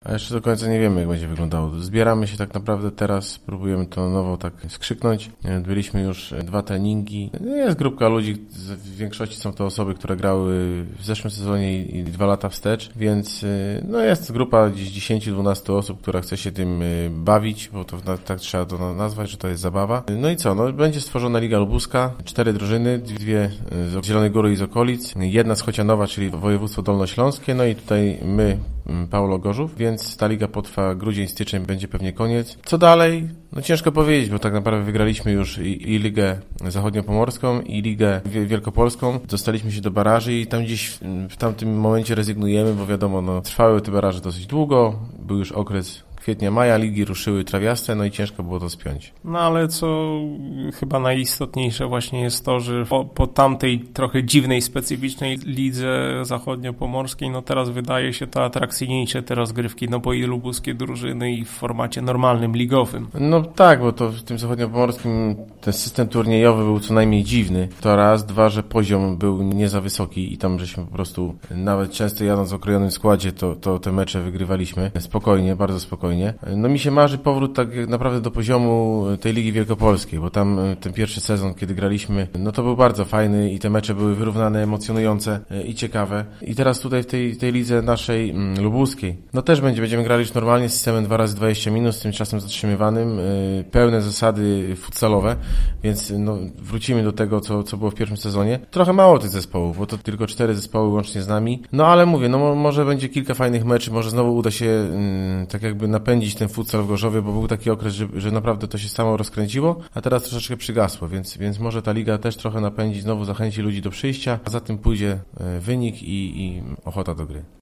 A jeszcze do końca nie wiemy, jak będzie wyglądało. Zbieramy się tak naprawdę teraz, próbujemy to nowo tak skrzyknąć. Byliśmy już 2 treningi. Jest grupka ludzi, w większości są to osoby, które grały w zeszłym sezonie i 2 lata wstecz, więc no jest grupa gdzieś 10-12 osób, która chce się tym bawić, bo to tak trzeba to nazwać, że to jest zabawa. No i co? No, będzie stworzona Liga Lubuska, 4 drużyny, 2 z Zielonej Góry i z okolic, 1 z Chocianowa, czyli województwo dolnośląskie, no i tutaj my, Paulo Gorzów, więc ta liga potrwa grudzień, styczeń, będzie pewnie koniec. Co dalej? No ciężko powiedzieć, bo tak naprawdę wygraliśmy już i Ligę Zachodniopomorską, i Ligę Wielkopolską. Dostaliśmy się do baraży i tam gdzieś w tamtym momencie rezygnujemy, bo wiadomo, no trwały te baraże dosyć długo, był już okres kwietnia, maja, ligi ruszyły trawiaste, no i ciężko było to spiąć. No ale co chyba najistotniejsze właśnie jest to, że po tamtej trochę dziwnej, specyficznej lidze zachodniopomorskiej, no teraz wydaje się to atrakcyjniejsze te rozgrywki, no bo i lubuskie drużyny i w formacie normalnym, ligowym. No tak, bo to w tym zachodniopomorskim ten system turniejowy był co najmniej dziwny. To raz, 2, że poziom był nie za wysoki i tam żeśmy po prostu nawet często jadąc w okrojonym składzie, to te mecze wygrywaliśmy spokojnie, bardzo spokojnie. No mi się marzy powrót tak naprawdę do poziomu tej Ligi Wielkopolskiej, bo tam ten pierwszy sezon, kiedy graliśmy, no to był bardzo fajny i te mecze były wyrównane, emocjonujące i ciekawe. I teraz tutaj w tej lidze naszej lubuskiej, no też będziemy grali już normalnie z systemem 2x20 minut, z tym czasem zatrzymywanym, pełne zasady futsalowe, więc no, wrócimy do tego, co było w pierwszym sezonie. Trochę mało tych zespołów, bo to tylko 4 zespoły łącznie z nami, no ale mówię, no może będzie kilka fajnych meczy, może znowu uda się tak jakby napędzić ten futsal w Gorzowie, bo był taki okres, że naprawdę to się samo rozkręciło, a teraz troszeczkę przygasło, więc może ta liga też trochę napędzi, znowu zachęci ludzi do przyjścia, a za tym pójdzie wynik i ochota do gry.